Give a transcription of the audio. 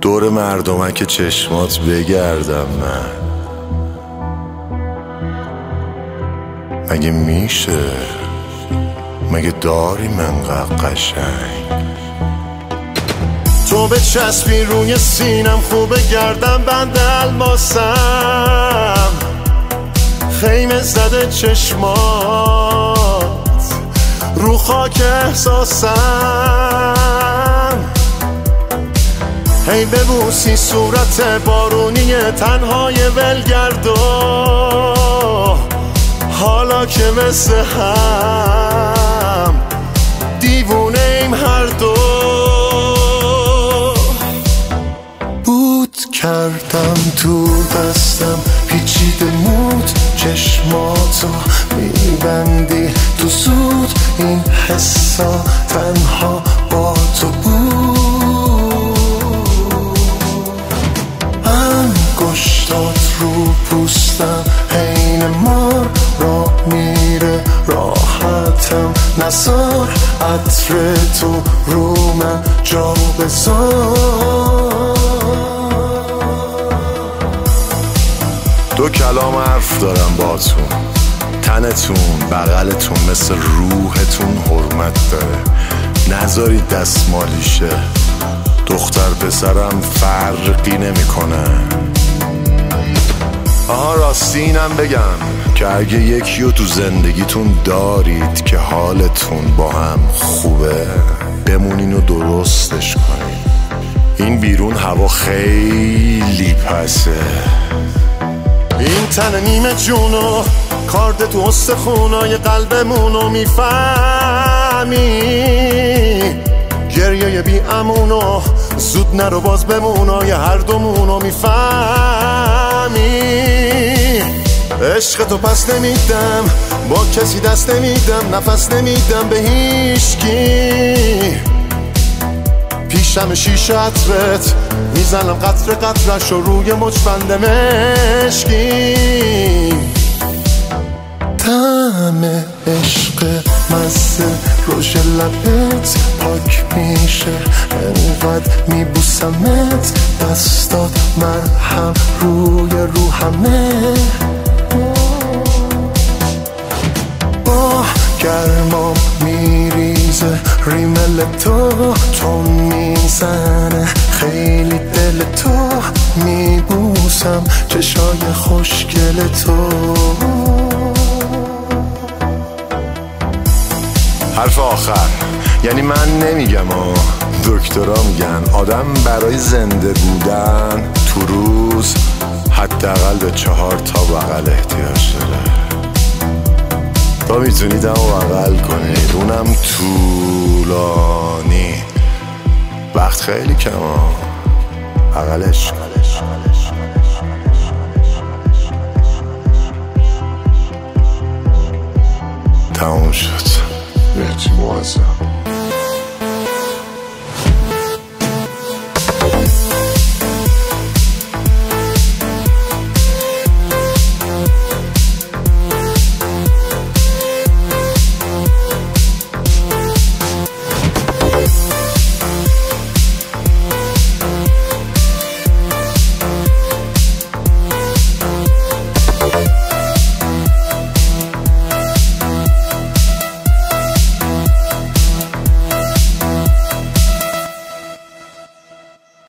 دور مردمک چشمات بگردم من؟ مگه میشه؟ مگه داری منقدر قشنگ؟ تو به چسبی روی سینم خوبه گردم بند الماسم، خیمه زده چشمات رو خاک احساسم. هی ببوسی صورت بارونی تنهای ولگردو، حالا که مثل هم دیوونه ایم هر دو. بود کردم تو دستم پیچیده مود، چشماتو میبندی تو زود، این حسا تنها با تو بود. انگشتات رو پوستم حین مار را میره راحتم، نزار عطر تو رو من جا بذار. دو کلام حرف دارم باتون، تنتون بغلتون مثل روحتون حرمت داره، نذارید دستمالیشه. دختر پسرم فرقی نمیکنه. آها راستی اینم بگم که اگه یکیو تو زندگیتون دارید که حالتون با هم خوبه، بمونین و درستش کنین. این بیرون هوا خیلی پسه. این تن نیمه جونو کارد تو استخونای قلبمونو میفهمی، گریه بی امونو زود نرو باز بمونای هر دومونو میفهمی. عشق تو پس نمیدم، با کسی دست نمیدم، نفس نمیدم به هیچکی. پیشم شیشه عطرت میزنم قطر قطرش و روی مچبند مشکی. طعم عشق مزه روش لبت پاک میشه، انقدر میبوسمت دستات مرهم روی روحمه. با گرمام میریزه ریمل تو میزنه خیلی دل تو، میبوسم چشای خوشگل تو. حرف آخر یعنی من نمیگم دکترها میگن آدم برای زنده بودن تو روز حداقل به 4 تا بغل احتیاج داره. تا میتونید هم بغل کنید، اونم طولانی. وقت خیلی کم بغلش. تموم شد. مرسی معظم.